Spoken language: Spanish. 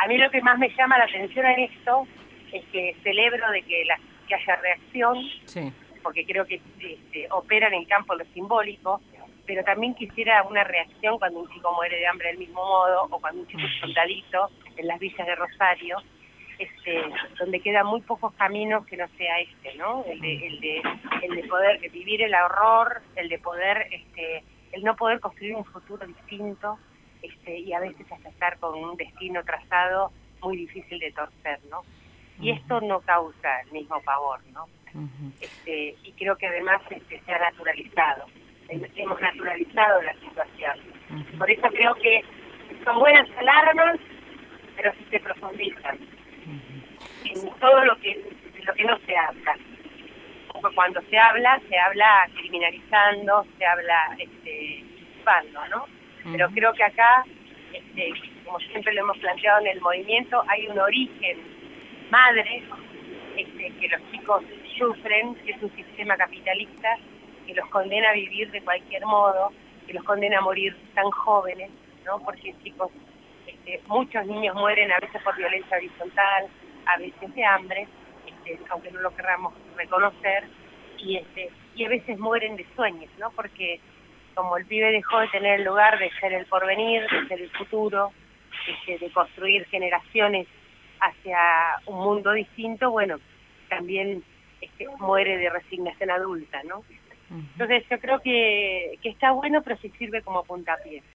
A mí lo que más me llama la atención en esto es que celebro de que haya reacción, Sí. porque creo que opera en el campo lo simbólico, pero también quisiera una reacción cuando un chico muere de hambre del mismo modo, o cuando un chico es soldadito en las villas de Rosario, donde quedan muy pocos caminos que no sea ¿no? El de poder vivir el horror, el de poder, el no poder construir un futuro distinto, y a veces hasta estar con un destino trazado muy difícil de torcer, ¿no? Y esto no causa el mismo pavor, ¿no? Y creo que además se ha naturalizado. Hemos naturalizado la situación. Por eso creo que son buenas alarmas, pero sí se profundizan en todo lo que no se habla. Cuando se habla criminalizando, se habla disipando, ¿no? Pero creo que acá, como siempre lo hemos planteado en el movimiento, hay un origen madre que los chicos sufren, que es un sistema capitalista que los condena a vivir de cualquier modo, que los condena a morir tan jóvenes, ¿no? Porque chicos, muchos niños mueren a veces por violencia horizontal, a veces de hambre, aunque no lo querramos reconocer, y a veces mueren de sueños, ¿no? Porque como el pibe dejó de tener el lugar de ser el porvenir, de ser el futuro, de construir generaciones hacia un mundo distinto, bueno, también muere de resignación adulta, ¿no? Entonces yo creo que está bueno, pero sí sirve como puntapié.